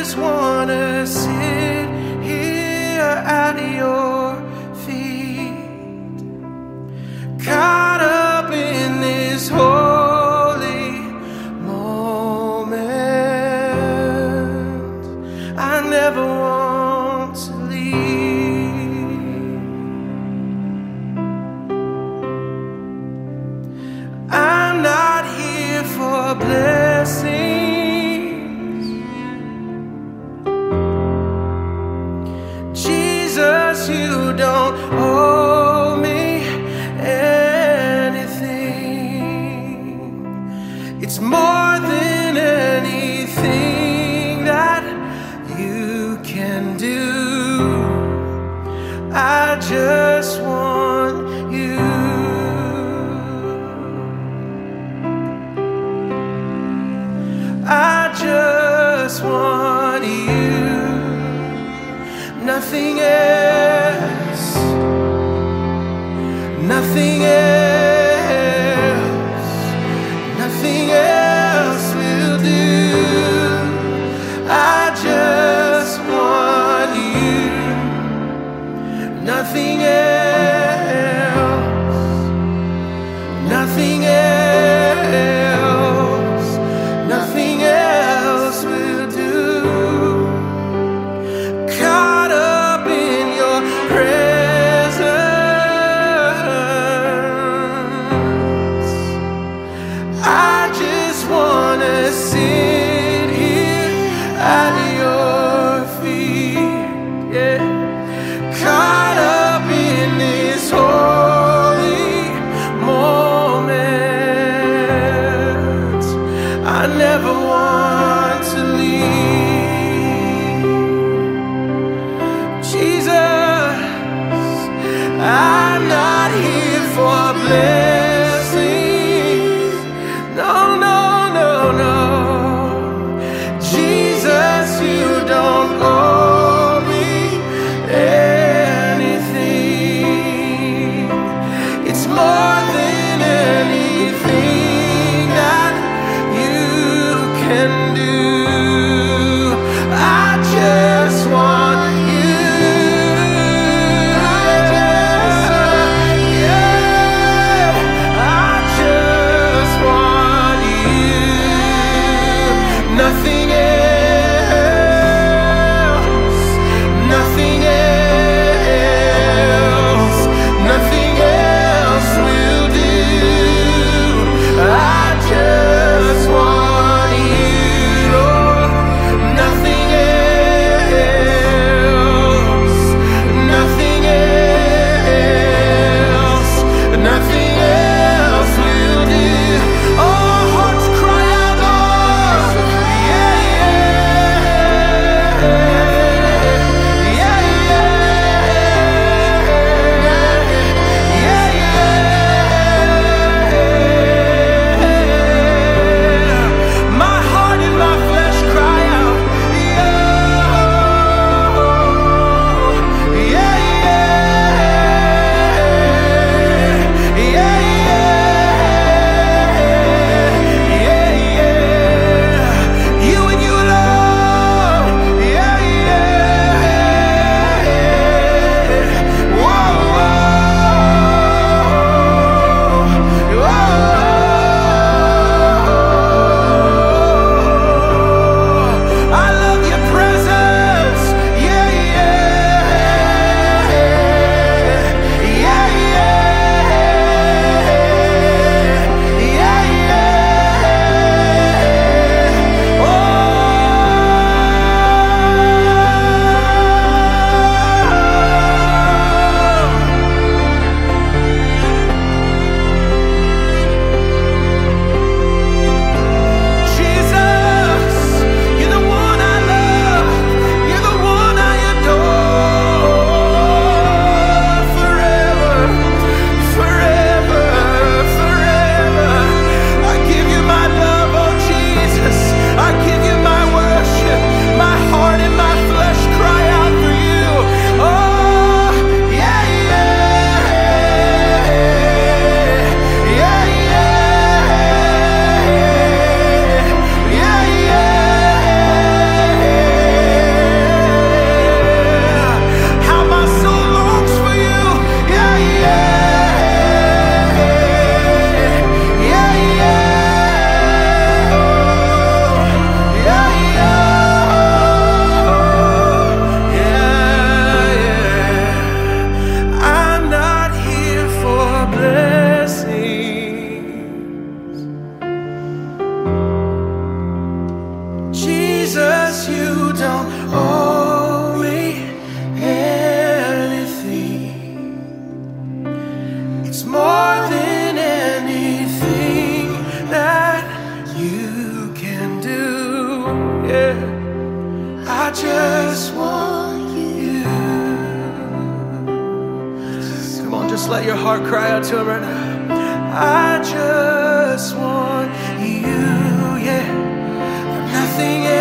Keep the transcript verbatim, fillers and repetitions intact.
just wanna sit here at your feet, caught up in this holy moment. I never want to leave. I'm not here for blessings, Jesus, you don't owe me anything. It's more than anything that you can do. I just want you. I just want you, nothing else, nothing else, nothing else will do. I just want you, nothing else, nothing else, nothing else will do. Caught up in your presence, Jesus, you don't owe me anything. It's more than anything that you can do. Yeah, I just want you. Come on, just let your heart cry out to him right now. I just want you, yeah. Nothing else